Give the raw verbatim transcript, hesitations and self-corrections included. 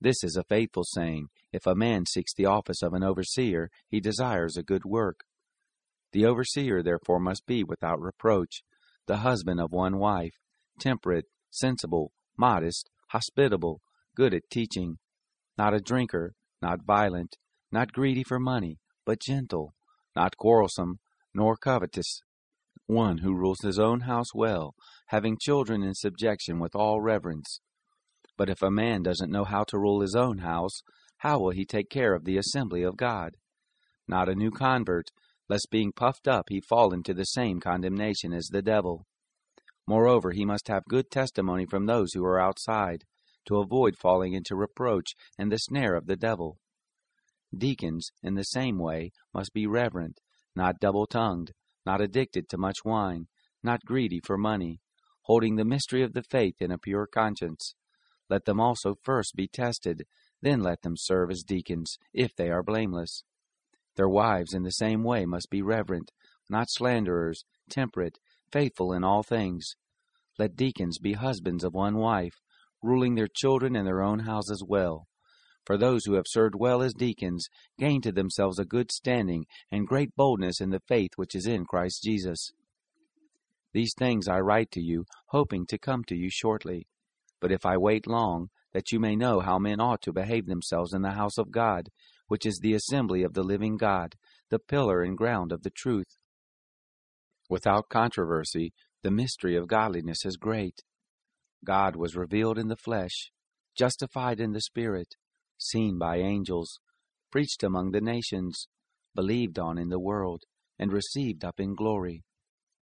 This is a faithful saying. If a man seeks the office of an overseer, he desires a good work. The overseer therefore must be without reproach, the husband of one wife, temperate, sensible, modest, hospitable, good at teaching, not a drinker, not violent, not greedy for money, but gentle, not quarrelsome, nor covetous, one who rules his own house well, having children in subjection with all reverence. But if a man doesn't know how to rule his own house, how will he take care of the assembly of God? Not a new convert, lest being puffed up he fall into the same condemnation as the devil. Moreover, he must have good testimony from those who are outside, to avoid falling into reproach and the snare of the devil. Deacons, in the same way, must be reverent, not double-tongued, not addicted to much wine, not greedy for money, holding the mystery of the faith in a pure conscience. Let them also first be tested, then let them serve as deacons, if they are blameless. Their wives in the same way must be reverent, not slanderers, temperate, faithful in all things. Let deacons be husbands of one wife, ruling their children and their own houses well. For those who have served well as deacons gain to themselves a good standing and great boldness in the faith which is in Christ Jesus. These things I write to you, hoping to come to you shortly. But if I wait long, that you may know how men ought to behave themselves in the house of God, which is the assembly of the living God, the pillar and ground of the truth. Without controversy, the mystery of godliness is great. God was revealed in the flesh, justified in the Spirit, seen by angels, preached among the nations, believed on in the world, and received up in glory.